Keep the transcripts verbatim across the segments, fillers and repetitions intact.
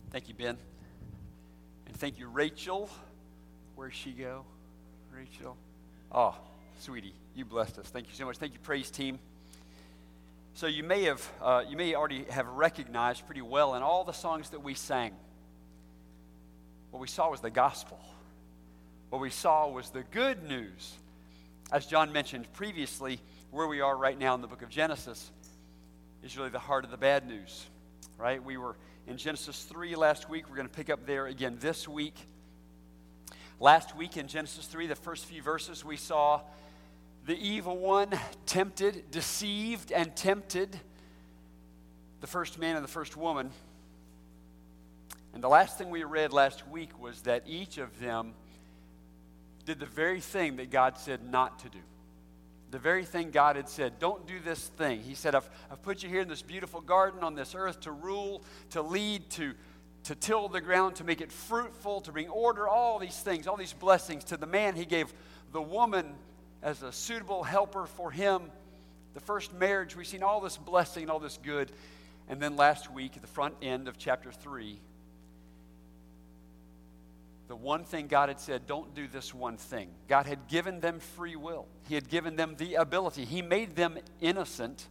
Thank you, Ben. And thank you, Rachel. Where'd she go? Rachel. Oh, sweetie, you blessed us. Thank you so much. Thank you, praise team. So you may have, uh, you may already have recognized pretty well in all the songs that we sang, what we saw was the gospel. What we saw was the good news. As John mentioned previously, where we are right now in the book of Genesis is really the heart of the bad news, right? We were in Genesis three last week. We're going to pick up there again this week. Last week in Genesis three, the first few verses, we saw the evil one tempted, deceived, and tempted the first man and the first woman. And the last thing we read last week was that each of them did the very thing that God said not to do. The very thing God had said, don't do this thing. He said, I've, I've put you here in this beautiful garden on this earth to rule, to lead, to, to till the ground, to make it fruitful, to bring order, all these things, all these blessings. To the man, he gave the woman as a suitable helper for him. The first marriage, we've seen all this blessing and all this good. And then last week, at the front end of chapter three, the one thing God had said, don't do this one thing. God had given them free will. He had given them the ability. He made them innocent,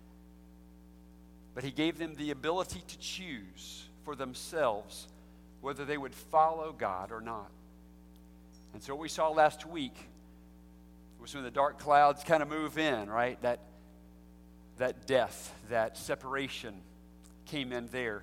but he gave them the ability to choose for themselves whether they would follow God or not. And so what we saw last week was when the dark clouds kind of move in, right? That, that death, that separation came in there.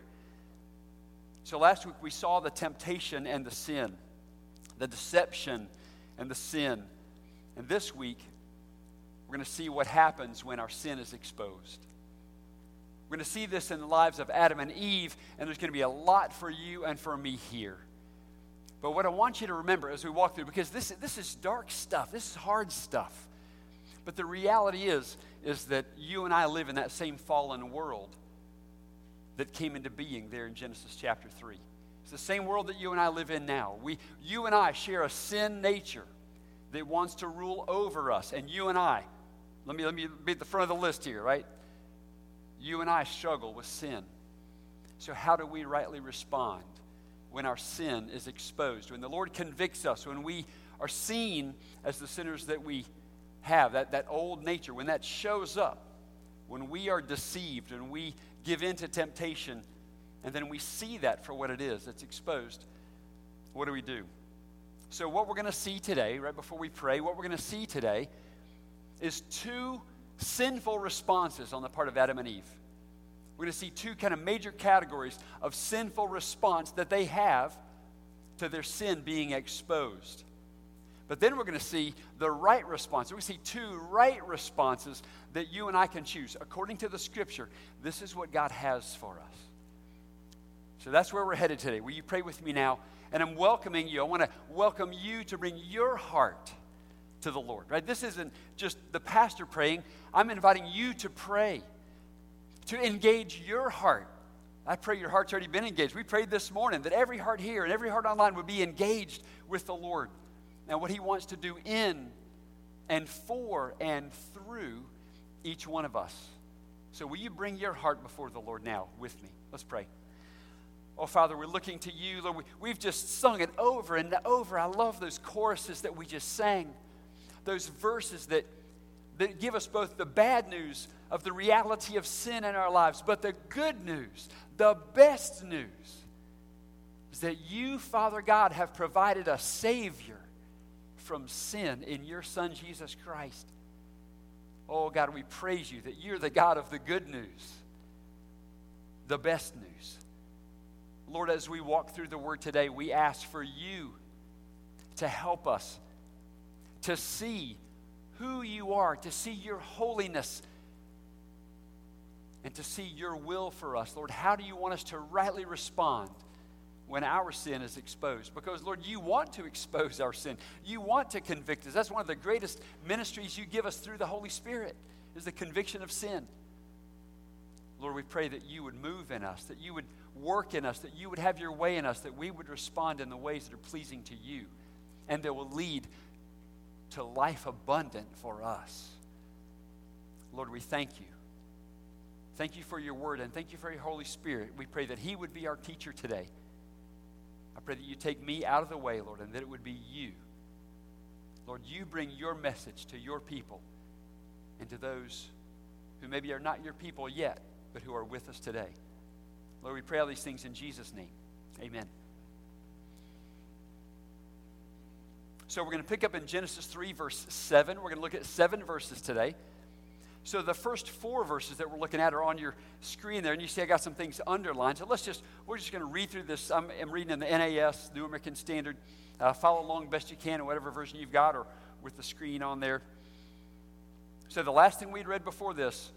So last week we saw the temptation and the sin, the deception and the sin. And this week we're going to see what happens when our sin is exposed. We're going to see this in the lives of Adam and Eve, and there's going to be a lot for you and for me here. But what I want you to remember as we walk through, because this, this is dark stuff, this is hard stuff. But the reality is, is that you and I live in that same fallen world that came into being there in Genesis chapter three. It's the same world that you and I live in now. We, you and I share a sin nature that wants to rule over us. And you and I, let me, let me be at the front of the list here, right? You and I struggle with sin. So how do we rightly respond when our sin is exposed? When the Lord convicts us, when we are seen as the sinners that we have, that, that old nature, when that shows up, when we are deceived and we give in to temptation, and then we see that for what it is, it's exposed, what do we do? So what we're going to see today, right before we pray, what we're going to see today is two sinful responses on the part of Adam and Eve. We're going to see two kind of major categories of sinful response that they have to their sin being exposed. But then we're going to see the right response. We see two right responses that you and I can choose. According to the Scripture, this is what God has for us. So that's where we're headed today. Will you pray with me now? And I'm welcoming you. I want to welcome you to bring your heart to the Lord. Right? This isn't just the pastor praying. I'm inviting you to pray, to engage your heart. I pray your heart's already been engaged. We prayed this morning that every heart here and every heart online would be engaged with the Lord and what he wants to do in and for and through each one of us. So will you bring your heart before the Lord now with me? Let's pray. Oh, Father, we're looking to you. Lord, we, we've just sung it over and over. I love those choruses that we just sang, those verses that, that give us both the bad news of the reality of sin in our lives, but the good news, the best news, is that you, Father God, have provided a Savior from sin in your Son, Jesus Christ. Oh, God, we praise you that you're the God of the good news, the best news. Lord, as we walk through the Word today, we ask for you to help us to see who you are, to see your holiness, and to see your will for us. Lord, how do you want us to rightly respond when our sin is exposed? Because, Lord, you want to expose our sin. You want to convict us. That's one of the greatest ministries you give us through the Holy Spirit, is the conviction of sin. Lord, we pray that you would move in us, that you would work in us, that you would have your way in us, that we would respond in the ways that are pleasing to you and that will lead to life abundant for us. Lord, we thank you. Thank you for your word, and thank you for your Holy Spirit. We pray that he would be our teacher today. I pray that you take me out of the way, Lord, and that it would be you. Lord, you bring your message to your people and to those who maybe are not your people yet, but who are with us today. Lord, we pray all these things in Jesus' name. Amen. So we're going to pick up in Genesis three, verse seven. We're going to look at seven verses today. So the first four verses that we're looking at are on your screen there, and you see I got some things underlined. So let's just, we're just going to read through this. I'm, I'm reading in the N A S, New American Standard. Uh, follow along best you can in whatever version you've got or with the screen on there. So the last thing we'd read before this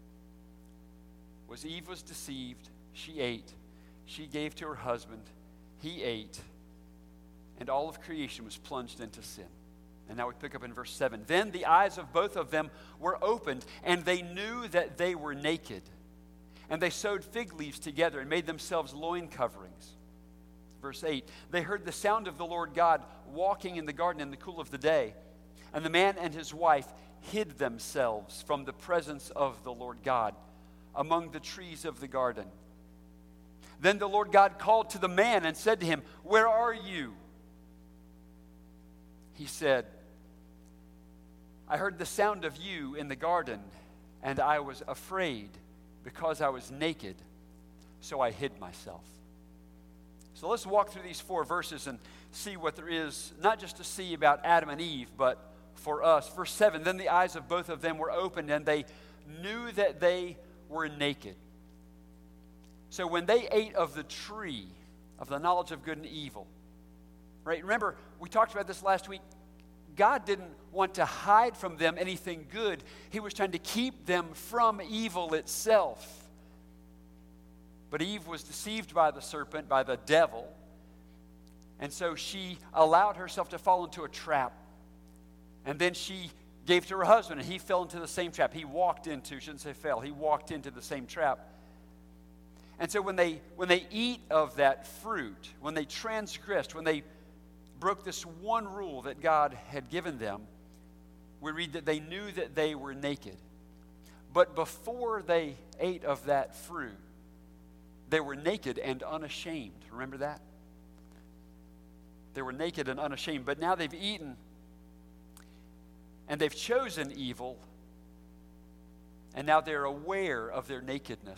was Eve was deceived. She ate. She gave to her husband. He ate. And all of creation was plunged into sin. And now we pick up in verse seven. Then the eyes of both of them were opened, and they knew that they were naked. And they sewed fig leaves together and made themselves loin coverings. Verse eight. They heard the sound of the Lord God walking in the garden in the cool of the day. And the man and his wife hid themselves from the presence of the Lord God among the trees of the garden. Then the Lord God called to the man and said to him, "Where are you?" He said, "I heard the sound of you in the garden, and I was afraid because I was naked, so I hid myself." So let's walk through these four verses and see what there is, not just to see about Adam and Eve, but for us. Verse seven, then the eyes of both of them were opened, and they knew that they were naked. So when they ate of the tree of the knowledge of good and evil, right? Remember, we talked about this last week. God didn't want to hide from them anything good. He was trying to keep them from evil itself. But Eve was deceived by the serpent, by the devil. And so she allowed herself to fall into a trap. And then she gave to her husband, and he fell into the same trap. He walked into, shouldn't say fell, he walked into the same trap. And so when they when they eat of that fruit, when they transgressed, when they broke this one rule that God had given them, we read that they knew that they were naked. But before they ate of that fruit, they were naked and unashamed. Remember that? They were naked and unashamed. But now they've eaten and they've chosen evil, and now they're aware of their nakedness.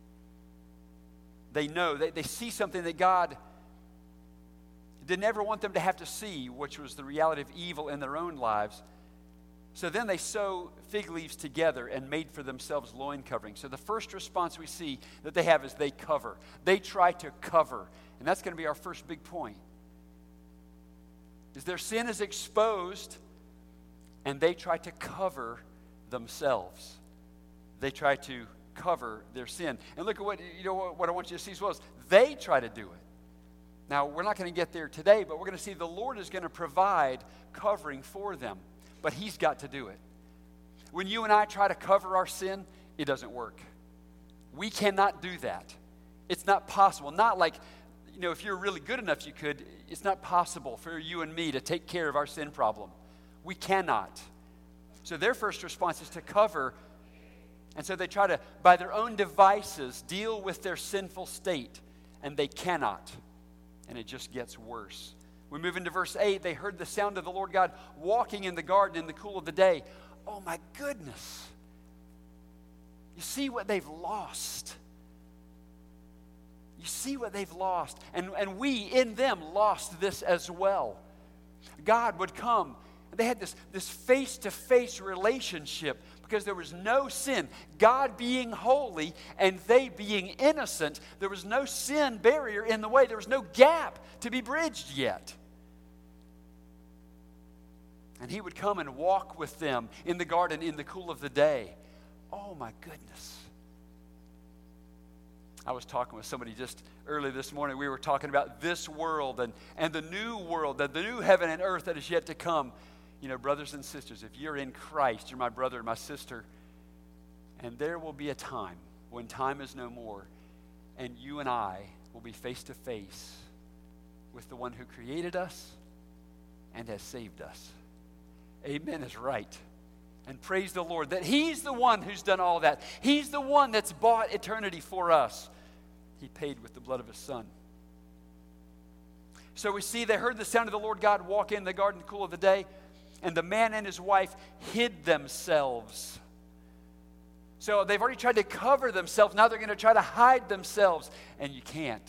They know, they, they see something that God didn't ever want them to have to see, which was the reality of evil in their own lives. So then they sew fig leaves together and made for themselves loin coverings. So the first response we see that they have is they cover. They try to cover. And that's going to be our first big point. Is their sin is exposed, and they try to cover themselves. They try to cover their sin. And look at what, you know, what I want you to see as well is they try to do it. Now, we're not going to get there today, but we're going to see the Lord is going to provide covering for them. But He's got to do it. When you and I try to cover our sin, it doesn't work. We cannot do that. It's not possible. Not like, you know, if you're really good enough, you could. It's not possible for you and me to take care of our sin problem. We cannot. So their first response is to cover. And so they try to, by their own devices, deal with their sinful state. And they cannot. And it just gets worse. We move into verse eight. They heard the sound of the Lord God walking in the garden in the cool of the day. Oh my goodness. You see what they've lost. You see what they've lost. And, and we, in them, lost this as well. God would come. They had this, this face-to-face relationship because there was no sin. God being holy and they being innocent. There was no sin barrier in the way. There was no gap to be bridged yet. And He would come and walk with them in the garden in the cool of the day. Oh my goodness. I was talking with somebody just early this morning. We were talking about this world and, and the new world, the, the new heaven and earth that is yet to come. You know, brothers and sisters, if you're in Christ, you're my brother and my sister. And there will be a time when time is no more, and you and I will be face to face with the one who created us and has saved us. Amen is right. And praise the Lord that He's the one who's done all that. He's the one that's bought eternity for us. He paid with the blood of His Son. So we see they heard the sound of the Lord God walk in the garden in the cool of the day, and the man and his wife hid themselves. So they've already tried to cover themselves. Now they're going to try to hide themselves, and you can't.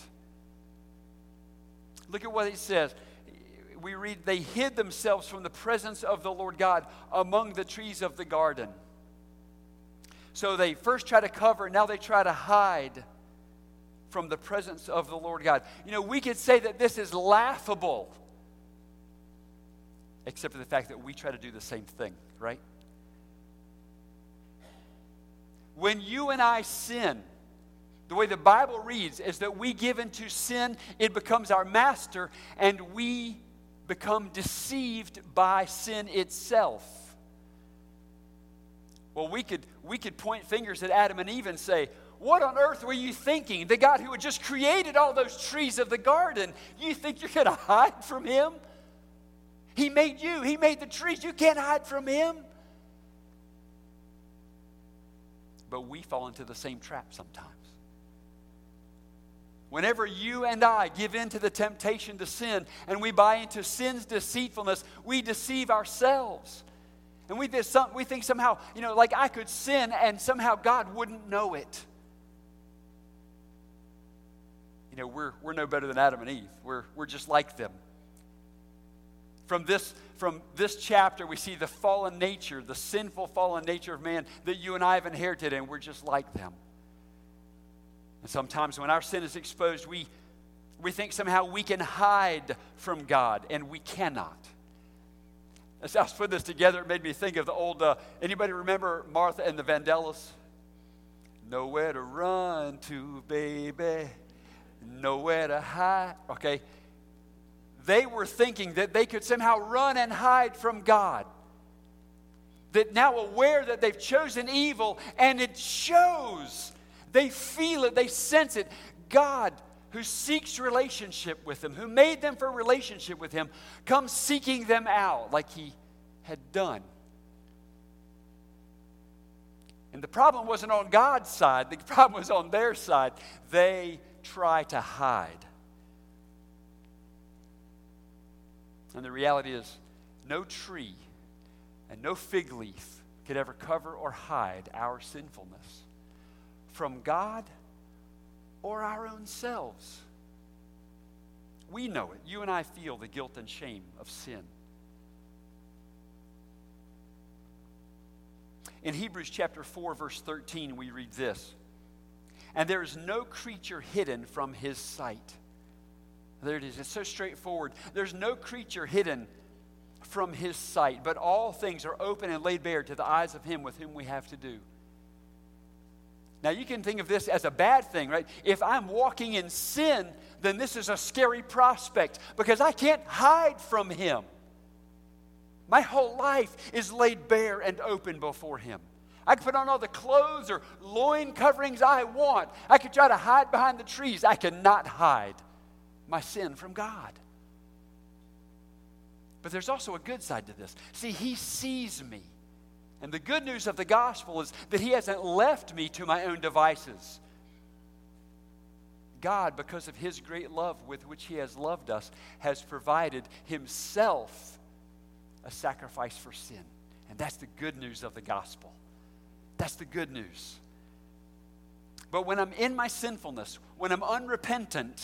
Look at what he says. We read, they hid themselves from the presence of the Lord God among the trees of the garden. So they first try to cover, now they try to hide from the presence of the Lord God. You know, we could say that this is laughable, except for the fact that we try to do the same thing, right? When you and I sin, the way the Bible reads is that we give into sin, it becomes our master, and we become deceived by sin itself. Well, we could, we could point fingers at Adam and Eve and say, what on earth were you thinking? The God who had just created all those trees of the garden, you think you're going to hide from him? He made you. He made the trees. You can't hide from him. But we fall into the same trap sometimes. Whenever you and I give in to the temptation to sin and we buy into sin's deceitfulness, we deceive ourselves. And we, we think somehow, you know, like I could sin and somehow God wouldn't know it. You know, we're, we're no better than Adam and Eve. We're, we're just like them. From this, from this chapter, we see the fallen nature, the sinful fallen nature of man that you and I have inherited, and we're just like them. And sometimes when our sin is exposed, we, we think somehow we can hide from God, and we cannot. As I was putting this together, it made me think of the old, uh, anybody remember Martha and the Vandellas? Nowhere to run to, baby. Nowhere to hide. Okay. They were thinking that they could somehow run and hide from God. That now aware that they've chosen evil, and it shows. They feel it, they sense it. God, who seeks relationship with them, who made them for relationship with him, comes seeking them out like he had done. And the problem wasn't on God's side, the problem was on their side. They try to hide. And the reality is, no tree and no fig leaf could ever cover or hide our sinfulness from God or our own selves. We know it. You and I feel the guilt and shame of sin. In Hebrews chapter four, verse thirteen, we read this. And there is no creature hidden from his sight. There it is. It's so straightforward. There's no creature hidden from his sight, but all things are open and laid bare to the eyes of him with whom we have to do. Now, you can think of this as a bad thing, right? If I'm walking in sin, then this is a scary prospect because I can't hide from him. My whole life is laid bare and open before him. I can put on all the clothes or loin coverings I want. I could try to hide behind the trees. I cannot hide my sin from God. But there's also a good side to this. See, he sees me. And the good news of the gospel is that he hasn't left me to my own devices. God, because of his great love with which he has loved us, has provided himself a sacrifice for sin. And that's the good news of the gospel. That's the good news. But when I'm in my sinfulness, when I'm unrepentant,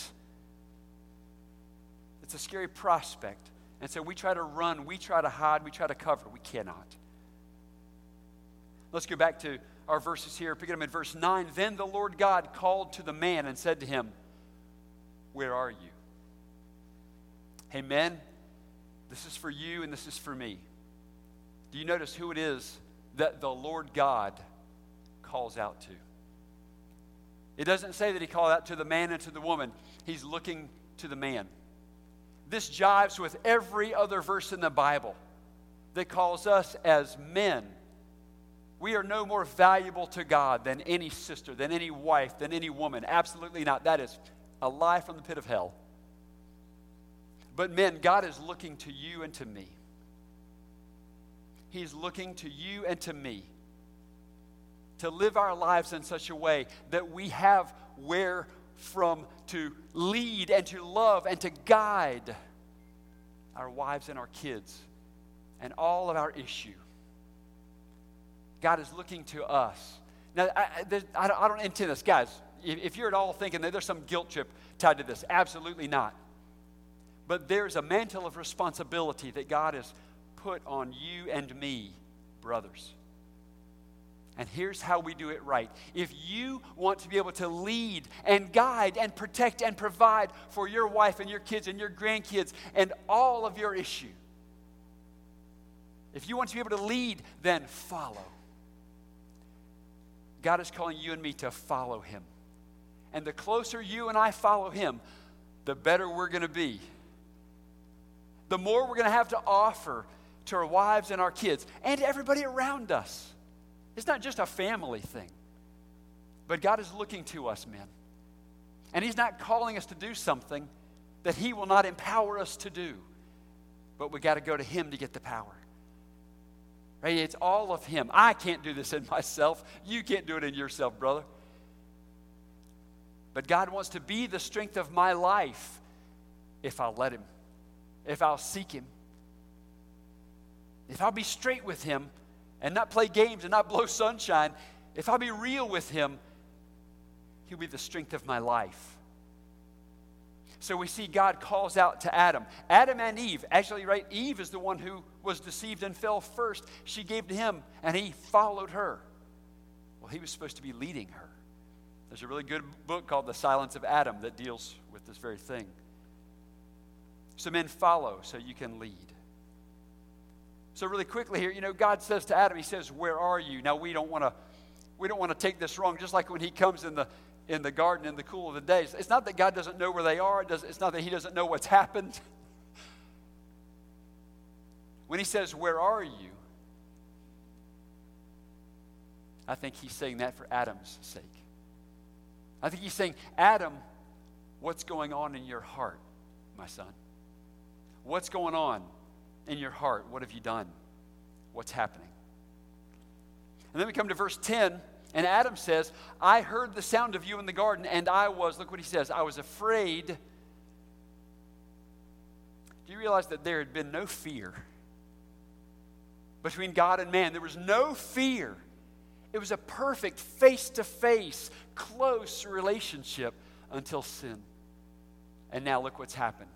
it's a scary prospect. And so we try to run, we try to hide, we try to cover. We cannot. Let's go back to our verses here. Pick it up in verse nine. Then the Lord God called to the man and said to him, where are you? Hey, men, this is for you and this is for me. Do you notice who it is that the Lord God calls out to? It doesn't say that he called out to the man and to the woman. He's looking to the man. This jives with every other verse in the Bible that calls us as men. We are no more valuable to God than any sister, than any wife, than any woman. Absolutely not. That is a lie from the pit of hell. But men, God is looking to you and to me. He's looking to you and to me to live our lives in such a way that we have where from to lead and to love and to guide our wives and our kids and all of our issue. God is looking to us. Now, I, I, I, don't, I don't intend this. Guys, if, if you're at all thinking that there's some guilt trip tied to this, absolutely not. But there's a mantle of responsibility that God has put on you and me, brothers. And here's how we do it right. If you want to be able to lead and guide and protect and provide for your wife and your kids and your grandkids and all of your issue, if you want to be able to lead, then follow. God is calling you and me to follow him. And the closer you and I follow him, the better we're going to be. The more we're going to have to offer to our wives and our kids and to everybody around us. It's not just a family thing. But God is looking to us, men. And he's not calling us to do something that he will not empower us to do. But we got to go to him to get the power. Right? It's all of him. I can't do this in myself. You can't do it in yourself, brother. But God wants to be the strength of my life if I'll let him. If I'll seek him. If I'll be straight with him and not play games and not blow sunshine, if I'll be real with him, he'll be the strength of my life. So we see God calls out to Adam. Adam and Eve, actually, right, Eve is the one who was deceived and fell first. She gave to him, and he followed her. Well, he was supposed to be leading her. There's a really good book called The Silence of Adam that deals with this very thing. So men, follow so you can lead. So really quickly here, you know, God says to Adam, he says, where are you? Now, we don't want to we don't want to take this wrong, just like when he comes in the in the garden in the cool of the day. It's not that God doesn't know where they are. It does, it's not that he doesn't know what's happened. When he says, where are you? I think he's saying that for Adam's sake. I think he's saying, Adam, what's going on in your heart, my son? What's going on in your heart? What have you done? What's happening? And then we come to verse ten. And Adam says, I heard the sound of you in the garden, and I was, look what he says, I was afraid. Do you realize that there had been no fear between God and man? There was no fear. It was a perfect face-to-face, close relationship until sin. And now look what's happened.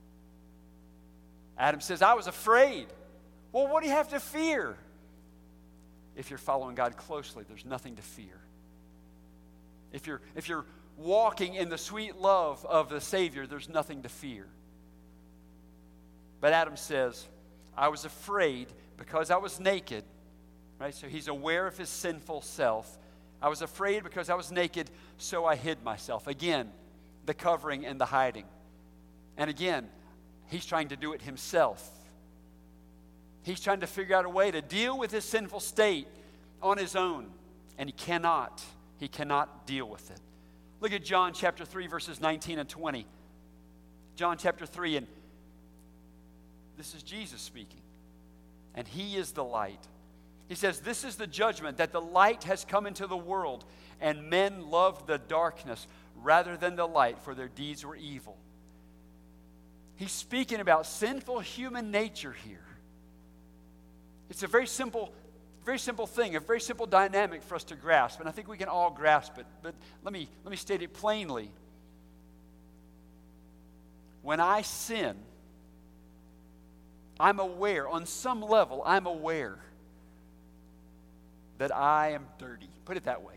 Adam says, I was afraid. Well, what do you have to fear? If you're following God closely, there's nothing to fear. If you're, if you're walking in the sweet love of the Savior, there's nothing to fear. But Adam says, I was afraid because I was naked. Right? So he's aware of his sinful self. I was afraid because I was naked, so I hid myself. Again, the covering and the hiding. And again, he's trying to do it himself. He's trying to figure out a way to deal with his sinful state on his own. And he cannot. He cannot deal with it. Look at John chapter three, verses nineteen and twenty. John chapter three, and this is Jesus speaking. And he is the light. He says, this is the judgment, that the light has come into the world, and men loved the darkness rather than the light, for their deeds were evil. He's speaking about sinful human nature here. It's a very simple, very simple thing, a very simple dynamic for us to grasp, and I think we can all grasp it. But let me let me state it plainly. When I sin, I'm aware, on some level, I'm aware that I am dirty. Put it that way.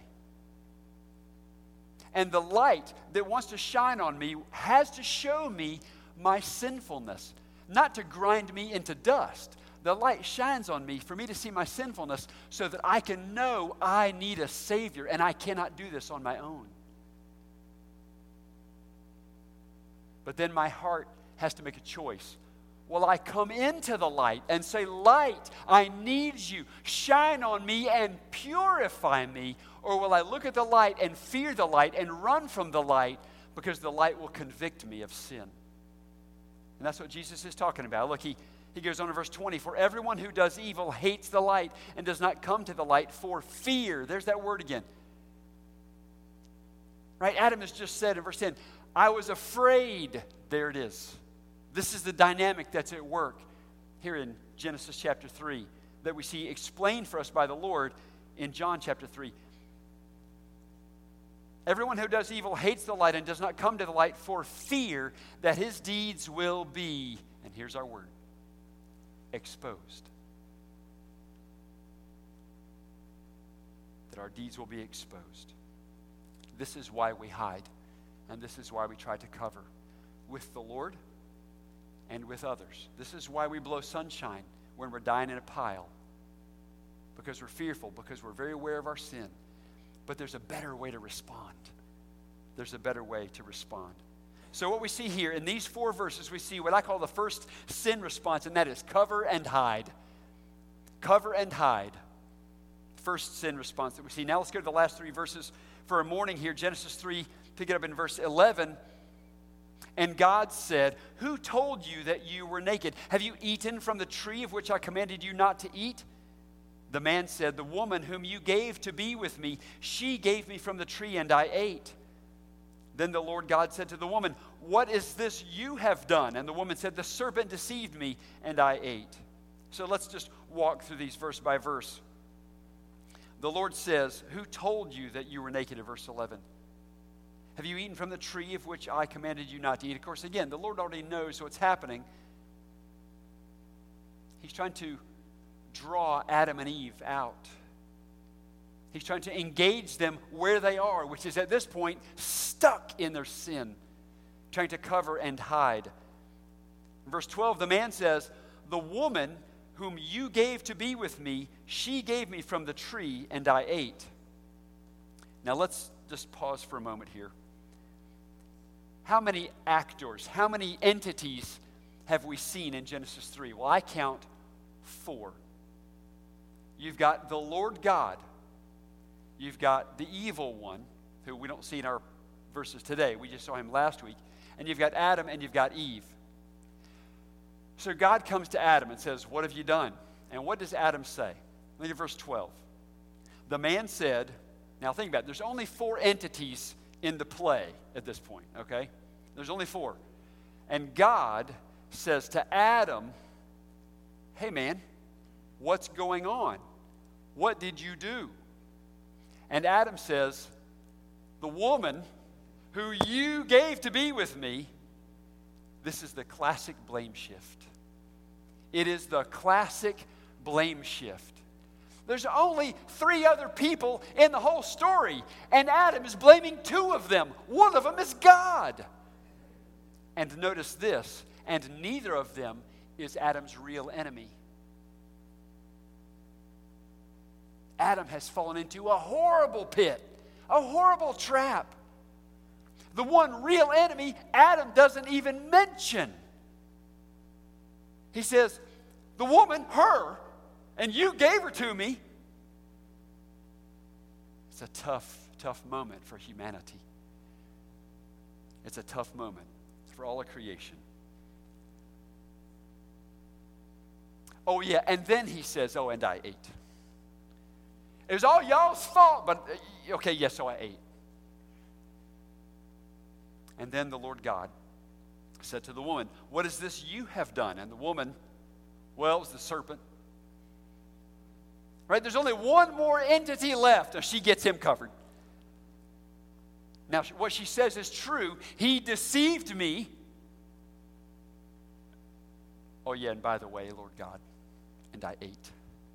And the light that wants to shine on me has to show me my sinfulness, not to grind me into dust. The light shines on me for me to see my sinfulness so that I can know I need a Savior and I cannot do this on my own. But then my heart has to make a choice. Will I come into the light and say, light, I need you. Shine on me and purify me. Or will I look at the light and fear the light and run from the light because the light will convict me of sin? And that's what Jesus is talking about. Look, he He goes on in verse twenty, for everyone who does evil hates the light and does not come to the light for fear. There's that word again. Right? Adam has just said in verse ten, I was afraid. There it is. This is the dynamic that's at work here in Genesis chapter three that we see explained for us by the Lord in John chapter three. Everyone who does evil hates the light and does not come to the light for fear that his deeds will be, and here's our word, exposed. That our deeds will be exposed. This is why we hide, and this is why we try to cover with the Lord and with others. This is why we blow sunshine when we're dying in a pile, because we're fearful, because we're very aware of our sin. But there's a better way to respond. There's a better way to respond. So what we see here in these four verses, we see what I call the first sin response, and that is cover and hide. Cover and hide. First sin response that we see. Now let's go to the last three verses for a morning here. Genesis three, pick it up in verse eleven. And God said, who told you that you were naked? Have you eaten from the tree of which I commanded you not to eat? The man said, the woman whom you gave to be with me, she gave me from the tree and I ate. Then the Lord God said to the woman, what is this you have done? And the woman said, the serpent deceived me and I ate. So let's just walk through these verse by verse. The Lord says, who told you that you were naked in verse eleven? Have you eaten from the tree of which I commanded you not to eat? Of course, again, the Lord already knows what's happening. He's trying to draw Adam and Eve out. He's trying to engage them where they are, which is at this point stuck in their sin, trying to cover and hide. In verse twelve, the man says, the woman whom you gave to be with me, she gave me from the tree and I ate. Now let's just pause for a moment here. How many actors, how many entities have we seen in Genesis three? Well, I count four. You've got the Lord God. You've got the evil one, who we don't see in our verses today. We just saw him last week. And you've got Adam and you've got Eve. So God comes to Adam and says, what have you done? And what does Adam say? Look at verse twelve. The man said, now think about it. There's only four entities in the play at this point, okay? There's only four. And God says to Adam, hey man, what's going on? What did you do? And Adam says, the woman who you gave to be with me, this is the classic blame shift. It is the classic blame shift. There's only three other people in the whole story, and Adam is blaming two of them. One of them is God. And notice this, and neither of them is Adam's real enemy. Adam has fallen into a horrible pit, a horrible trap. The one real enemy Adam doesn't even mention. He says, the woman, her, and you gave her to me. It's a tough, tough moment for humanity. It's a tough moment for all of creation. Oh yeah, and then he says, oh, and I ate. It was all y'all's fault, but okay, yes, so I ate. And then the Lord God said to the woman, what is this you have done? And the woman, well, it was the serpent. Right? There's only one more entity left. Now she gets him covered. Now, what she says is true. He deceived me. Oh, yeah, and by the way, Lord God, and I ate.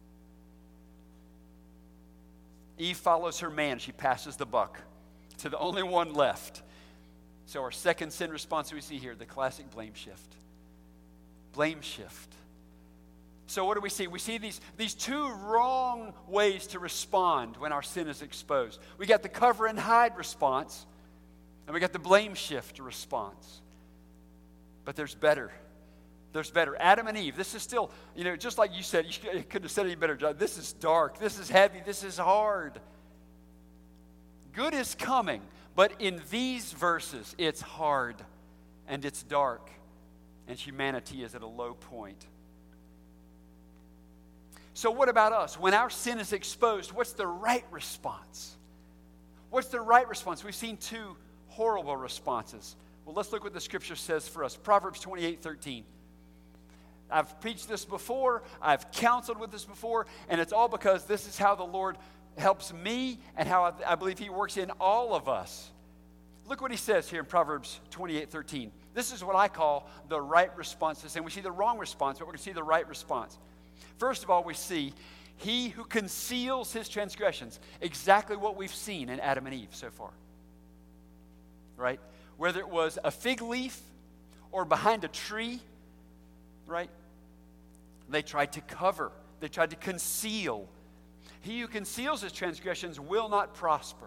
Eve follows her man. She passes the buck to the only one left. So our second sin response we see here, the classic blame shift. Blame shift. So what do we see? We see these, these two wrong ways to respond when our sin is exposed. We got the cover and hide response, and we got the blame shift response. But there's better. There's better. Adam and Eve, this is still, you know, just like you said, you couldn't have said any better. This is dark. This is heavy. This is hard. Good is coming, but in these verses, it's hard and it's dark, and humanity is at a low point. So what about us? When our sin is exposed, what's the right response? What's the right response? We've seen two horrible responses. Well, let's look what the Scripture says for us. Proverbs twenty-eight thirteen. I've preached this before. I've counseled with this before. And it's all because this is how the Lord helps me and how I, I believe He works in all of us. Look what He says here in Proverbs twenty-eight thirteen. This is what I call the right response to sin. We see the wrong response, but we're going to see the right response. First of all, we see he who conceals his transgressions. Exactly what we've seen in Adam and Eve so far. Right? Whether it was a fig leaf or behind a tree, right? They tried to cover. They tried to conceal. He who conceals his transgressions will not prosper.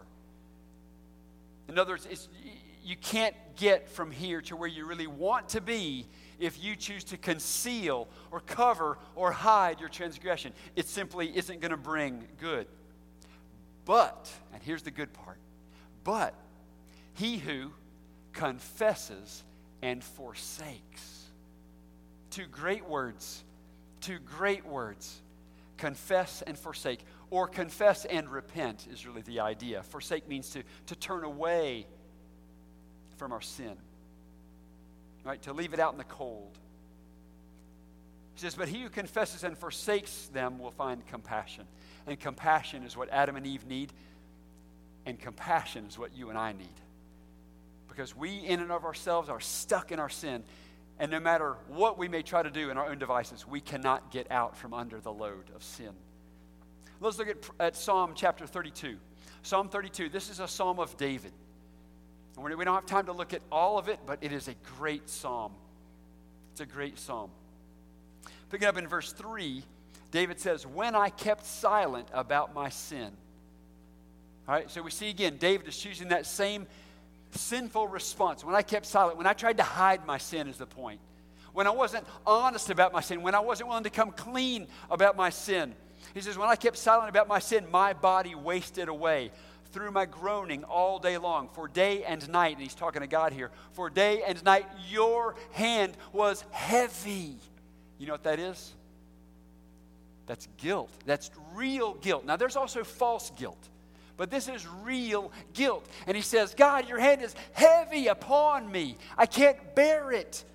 In other words, it's, you can't get from here to where you really want to be if you choose to conceal or cover or hide your transgression. It simply isn't going to bring good. But, and here's the good part, but he who confesses and forsakes. Two great words. Two great words. Confess and forsake. Or confess and repent is really the idea. Forsake means to, to turn away from our sin. Right? To leave it out in the cold. He says, but he who confesses and forsakes them will find compassion. And compassion is what Adam and Eve need. And compassion is what you and I need. Because we, in and of ourselves, are stuck in our sin. And no matter what we may try to do in our own devices, we cannot get out from under the load of sin. Let's look at, at Psalm chapter thirty-two. Psalm thirty-two, this is a psalm of David. We don't have time to look at all of it, but it is a great psalm. It's a great psalm. Picking up in verse three, David says, when I kept silent about my sin. All right, so we see again, David is choosing that same sinful response. When I kept silent, when I tried to hide my sin is the point. When I wasn't honest about my sin, when I wasn't willing to come clean about my sin. He says, when I kept silent about my sin, my body wasted away through my groaning all day long, for day and night, and he's talking to God here, for day and night your hand was heavy. You know what that is? That's guilt. That's real guilt. Now there's also false guilt, but this is real guilt. And he says, God, your hand is heavy upon me. I can't bear it.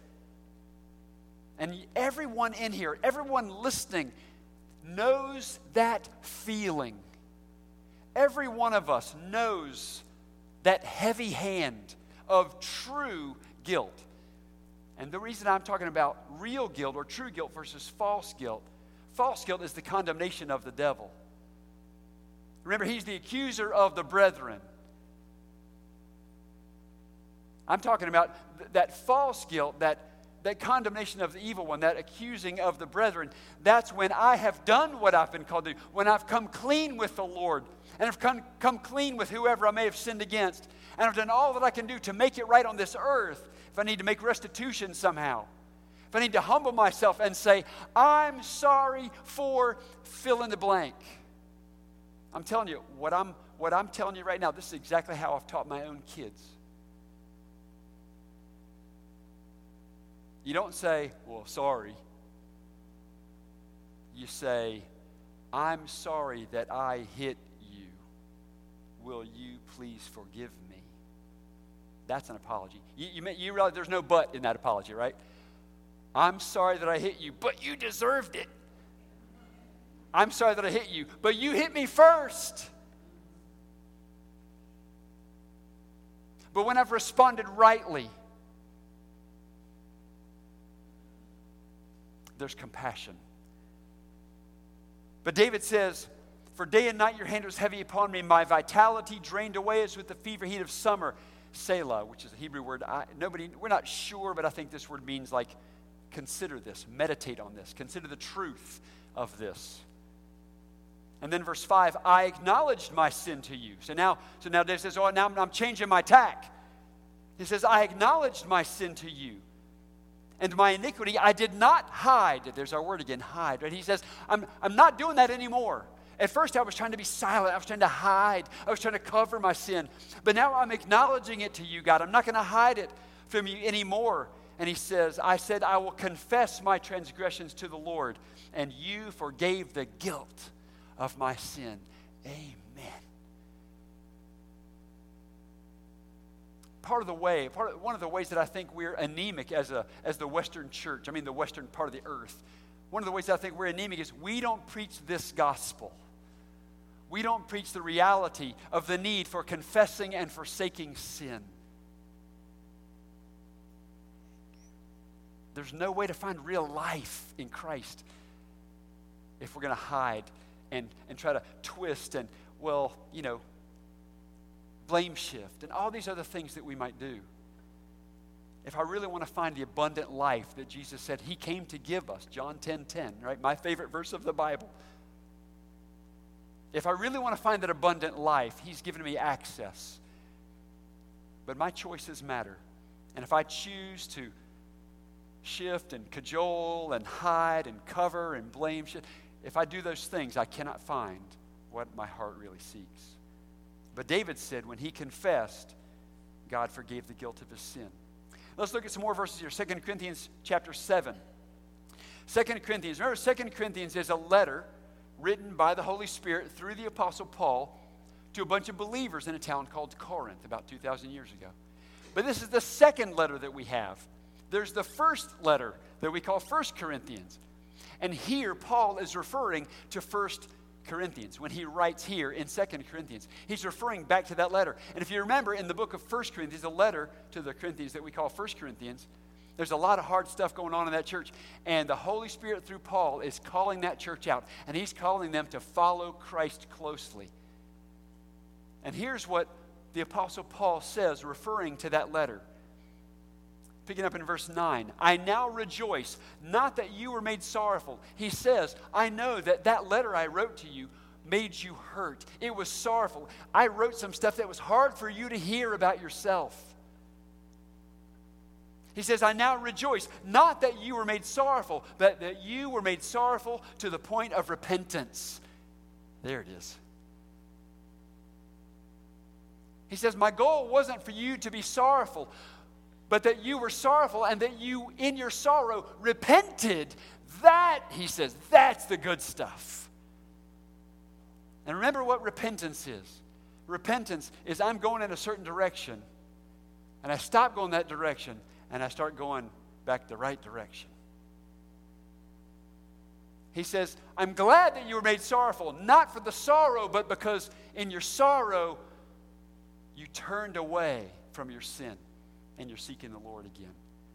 And everyone in here, everyone listening, knows that feeling. Every one of us knows that heavy hand of true guilt. And the reason I'm talking about real guilt or true guilt versus false guilt, false guilt is the condemnation of the devil. Remember, he's the accuser of the brethren. I'm talking about th- that false guilt, that That condemnation of the evil one, that accusing of the brethren, that's when I have done what I've been called to do, when I've come clean with the Lord, and have come, come clean with whoever I may have sinned against, and I've done all that I can do to make it right on this earth. If I need to make restitution somehow, if I need to humble myself and say, I'm sorry for fill in the blank. I'm telling you, what I'm, what I'm telling you right now, this is exactly how I've taught my own kids. You don't say, well, sorry. You say, I'm sorry that I hit you. Will you please forgive me? That's an apology. You, you, you realize there's no but in that apology, right? I'm sorry that I hit you, but you deserved it. I'm sorry that I hit you, but you hit me first. But when I've responded rightly, there's compassion. But David says, for day and night your hand was heavy upon me. My vitality drained away as with the fever heat of summer. Selah, which is a Hebrew word. I, nobody, we're not sure, but I think this word means like, consider this, meditate on this, consider the truth of this. And then verse five, I acknowledged my sin to you. So now, so now David says, oh, now I'm, I'm changing my tack. He says, I acknowledged my sin to you. And my iniquity I did not hide. There's our word again, hide. Right? He says, I'm, I'm not doing that anymore. At first I was trying to be silent. I was trying to hide. I was trying to cover my sin. But now I'm acknowledging it to you, God. I'm not going to hide it from you anymore. And he says, I said, I will confess my transgressions to the Lord, and you forgave the guilt of my sin. Amen. part of the way, part of, one of the ways that I think we're anemic as a as the Western church, I mean the Western part of the earth, one of the ways I think we're anemic is we don't preach this gospel. We don't preach the reality of the need for confessing and forsaking sin. There's no way to find real life in Christ if we're going to hide and, and try to twist and, well, you know, blame shift and all these other things that we might do. If I really want to find the abundant life that Jesus said he came to give us, John ten ten, right? My favorite verse of the Bible. If I really want to find that abundant life, he's given me access. But my choices matter. And if I choose to shift and cajole and hide and cover and blame, if I do those things, I cannot find what my heart really seeks. But David said when he confessed, God forgave the guilt of his sin. Let's look at some more verses here. Second Corinthians chapter seven. Second Corinthians. Remember, Second Corinthians is a letter written by the Holy Spirit through the Apostle Paul to a bunch of believers in a town called Corinth about two thousand years ago. But this is the second letter that we have. There's the first letter that we call First Corinthians. And here Paul is referring to First Corinthians when he writes here in Second Corinthians. He's referring back to that letter. And if you remember in the book of First Corinthians, the letter to the Corinthians that we call First Corinthians, there's a lot of hard stuff going on in that church. And the Holy Spirit through Paul is calling that church out. And he's calling them to follow Christ closely. And here's what the Apostle Paul says referring to that letter. Picking up in verse nine, I now rejoice, not that you were made sorrowful. He says, I know that that letter I wrote to you made you hurt. It was sorrowful. I wrote some stuff that was hard for you to hear about yourself. He says, I now rejoice, not that you were made sorrowful, but that you were made sorrowful to the point of repentance. There it is. He says, my goal wasn't for you to be sorrowful, but that you were sorrowful and that you, in your sorrow, repented. That, he says, that's the good stuff. And remember what repentance is. Repentance is I'm going in a certain direction, and I stop going that direction, and I start going back the right direction. He says, I'm glad that you were made sorrowful, not for the sorrow, but because in your sorrow, you turned away from your sin. And you're seeking the Lord again.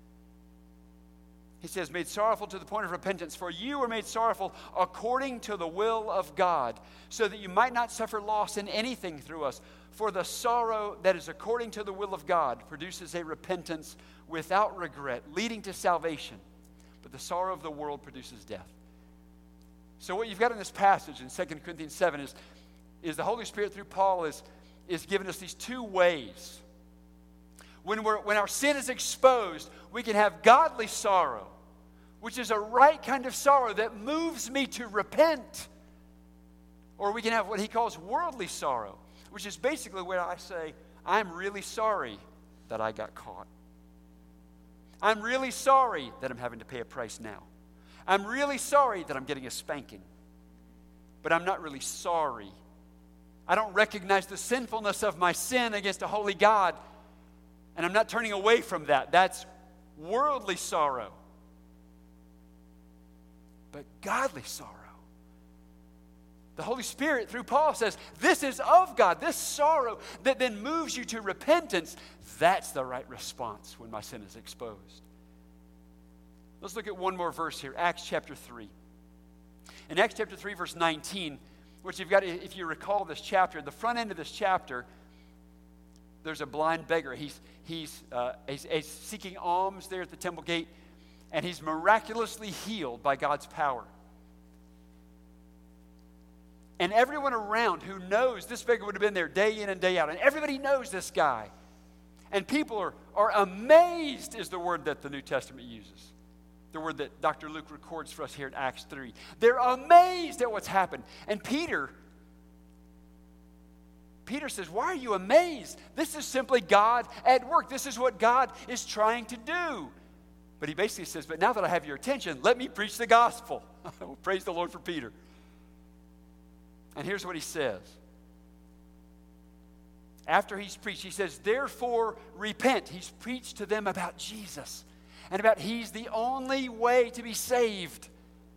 He says, made sorrowful to the point of repentance, for you were made sorrowful according to the will of God, so that you might not suffer loss in anything through us. For the sorrow that is according to the will of God produces a repentance without regret, leading to salvation. But the sorrow of the world produces death. So what you've got in this passage in Second Corinthians seven is, is the Holy Spirit through Paul is, is giving us these two ways. When, we're, when our sin is exposed, we can have godly sorrow, which is a right kind of sorrow that moves me to repent. Or we can have what he calls worldly sorrow, which is basically where I say, I'm really sorry that I got caught. I'm really sorry that I'm having to pay a price now. I'm really sorry that I'm getting a spanking. But I'm not really sorry. I don't recognize the sinfulness of my sin against a holy God. And I'm not turning away from that. That's worldly sorrow. But godly sorrow. The Holy Spirit, through Paul, says, this is of God. This sorrow that then moves you to repentance, that's the right response when my sin is exposed. Let's look at one more verse here, Acts chapter three. In Acts chapter three, verse nineteen, which you've got, if you recall this chapter, the front end of this chapter, there's a blind beggar. He's, he's, uh, he's, he's seeking alms there at the temple gate, and he's miraculously healed by God's power. And everyone around who knows this beggar would have been there day in and day out, and everybody knows this guy. And people are, are amazed is the word that the New Testament uses. The word that Doctor Luke records for us here in Acts three. They're amazed at what's happened. And Peter... Peter says, why are you amazed? This is simply God at work. This is what God is trying to do. But he basically says, but now that I have your attention, let me preach the gospel. Praise the Lord for Peter. And here's what he says. after he's preached, he says, therefore repent. He's preached to them about Jesus and about he's the only way to be saved.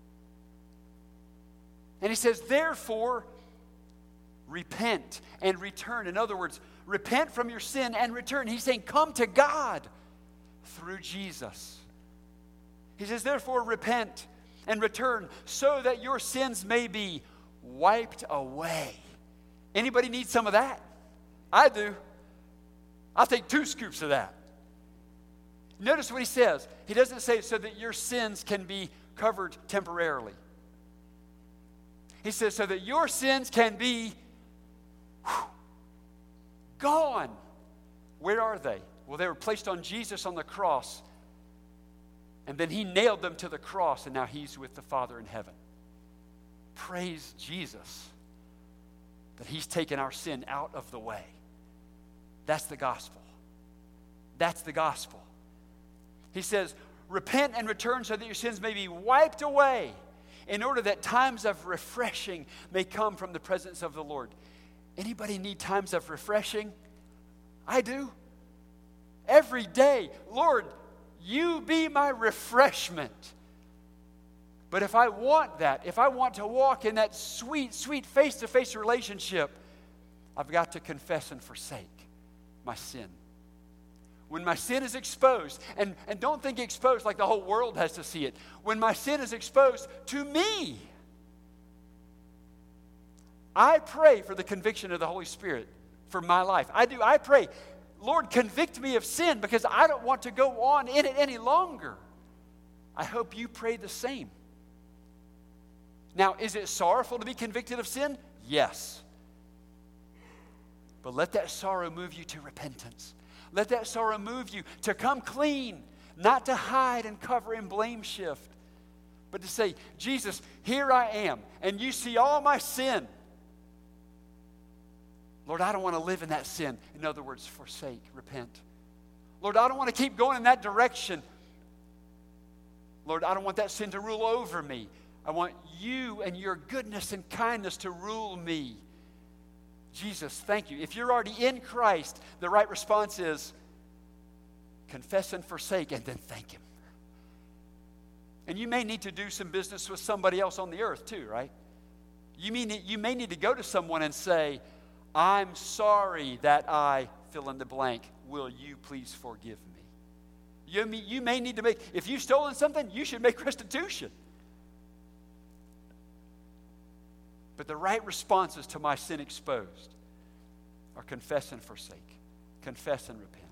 And he says, therefore repent and return. In other words, repent from your sin and return. He's saying, come to God through Jesus. He says, therefore repent and return so that your sins may be wiped away. Anybody need some of that? I do. I'll take two scoops of that. Notice what he says. He doesn't say so that your sins can be covered temporarily. He says so that your sins can be whew, gone. Where are they? Well, they were placed on Jesus on the cross. And then he nailed them to the cross, and now he's with the Father in heaven. Praise Jesus that he's taken our sin out of the way. That's the gospel. That's the gospel. He says, repent and return so that your sins may be wiped away, in order that times of refreshing may come from the presence of the Lord. Anybody need times of refreshing? I do. Every day, Lord, you be my refreshment. But if I want that, if I want to walk in that sweet, sweet face-to-face relationship, I've got to confess and forsake my sin. When my sin is exposed, and, and don't think exposed like the whole world has to see it. When my sin is exposed to me, I pray for the conviction of the Holy Spirit for my life. I do. I pray, Lord, convict me of sin because I don't want to go on in it any longer. I hope you pray the same. Now, is it sorrowful to be convicted of sin? Yes. But let that sorrow move you to repentance. Let that sorrow move you to come clean, not to hide and cover and blame shift, but to say, Jesus, here I am, and you see all my sin. Lord, I don't want to live in that sin. In other words, forsake, repent. Lord, I don't want to keep going in that direction. Lord, I don't want that sin to rule over me. I want you and your goodness and kindness to rule me. Jesus, thank you. If you're already in Christ, the right response is confess and forsake and then thank him. And you may need to do some business with somebody else on the earth too, right? You, mean, you may need to go to someone and say, I'm sorry that I fill in the blank. Will you please forgive me? You may, you may need to make, if you've stolen something, you should make restitution. But the right responses to my sin exposed are confess and forsake, confess and repent.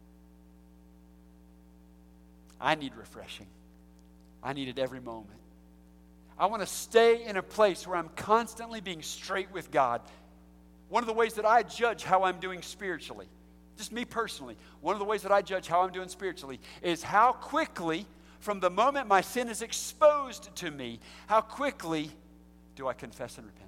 I need refreshing. I need it every moment. I want to stay in a place where I'm constantly being straight with God. One of the ways that I judge how I'm doing spiritually, just me personally, one of the ways that I judge how I'm doing spiritually is how quickly, from the moment my sin is exposed to me, how quickly do I confess and repent?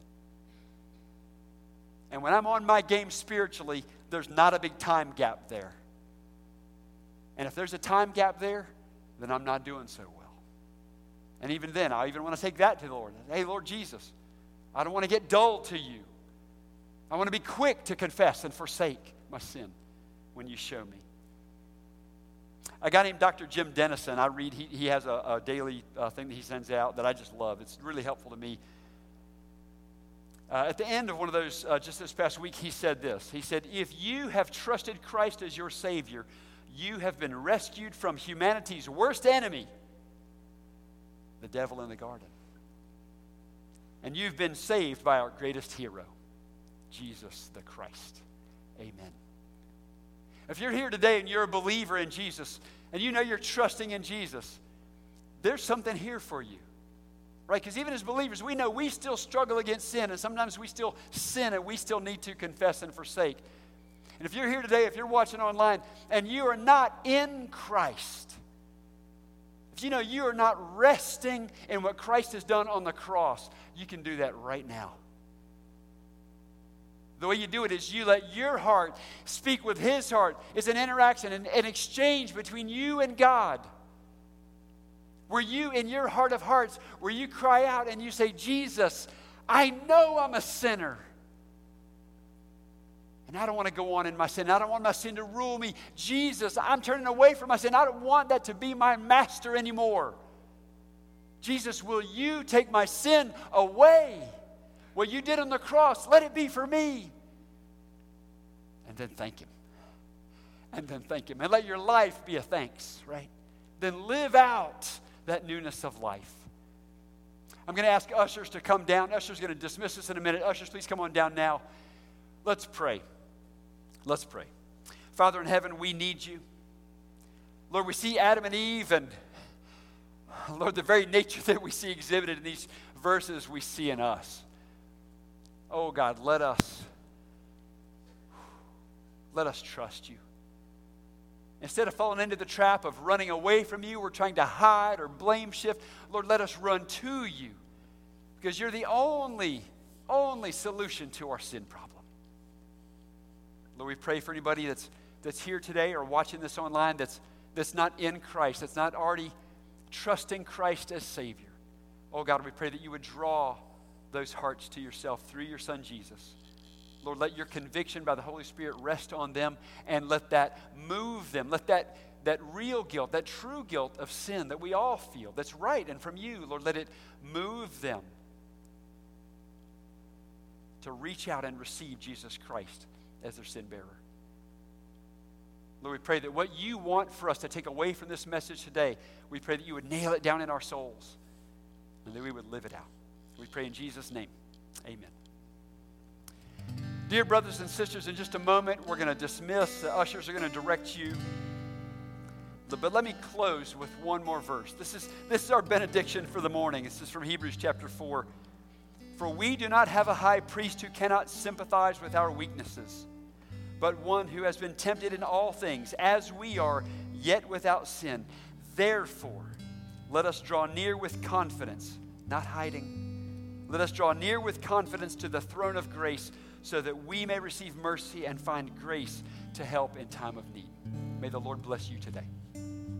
And when I'm on my game spiritually, there's not a big time gap there. And if there's a time gap there, then I'm not doing so well. And even then, I even want to take that to the Lord. Hey, Lord Jesus, I don't want to get dull to you. I want to be quick to confess and forsake my sin when you show me. A guy named Doctor Jim Dennison, I read, he, he has a, a daily uh, thing that he sends out that I just love. It's really helpful to me. Uh, at the end of one of those, uh, just this past week, he said this. He said, if you have trusted Christ as your Savior, you have been rescued from humanity's worst enemy, the devil in the garden. And you've been saved by our greatest hero, Jesus the Christ. Amen. If you're here today and you're a believer in Jesus, and you know you're trusting in Jesus, there's something here for you. Right? Because even as believers, we know we still struggle against sin, and sometimes we still sin, and we still need to confess and forsake. And if you're here today, if you're watching online, and you are not in Christ, if you know you are not resting in what Christ has done on the cross, you can do that right now. The way you do it is you let your heart speak with his heart. It's an interaction, an, an exchange between you and God. Where you, in your heart of hearts, where you cry out and you say, Jesus, I know I'm a sinner. And I don't want to go on in my sin. I don't want my sin to rule me. Jesus, I'm turning away from my sin. I don't want that to be my master anymore. Jesus, will you take my sin away? What you did on the cross, let it be for me. And then thank him. And then thank him. And let your life be a thanks, right? Then live out that newness of life. I'm going to ask ushers to come down. Ushers going to dismiss us in a minute. Ushers, please come on down now. Let's pray. Let's pray. Father in heaven, we need you. Lord, we see Adam and Eve, and Lord, the very nature that we see exhibited in these verses, we see in us. Oh God, let us, let us trust you. Instead of falling into the trap of running away from you or trying to hide or blame shift, Lord, let us run to you because you're the only, only solution to our sin problem. Lord, we pray for anybody that's that's here today or watching this online that's that's not in Christ, that's not already trusting Christ as Savior. Oh God, we pray that you would draw those hearts to yourself through your Son Jesus. Lord, let your conviction by the Holy Spirit rest on them and let that move them. Let that, that real guilt, that true guilt of sin that we all feel, that's right and from you, Lord, let it move them to reach out and receive Jesus Christ as their sin bearer. Lord, we pray that what you want for us to take away from this message today, we pray that you would nail it down in our souls and that we would live it out. We pray in Jesus' name. Amen. Dear brothers and sisters, in just a moment, we're going to dismiss. The ushers are going to direct you. But let me close with one more verse. This is, this is our benediction for the morning. This is from Hebrews chapter four. For we do not have a high priest who cannot sympathize with our weaknesses, but one who has been tempted in all things, as we are, yet without sin. Therefore, let us draw near with confidence, not hiding. Let us draw near with confidence to the throne of grace, so that we may receive mercy and find grace to help in time of need. May the Lord bless you today.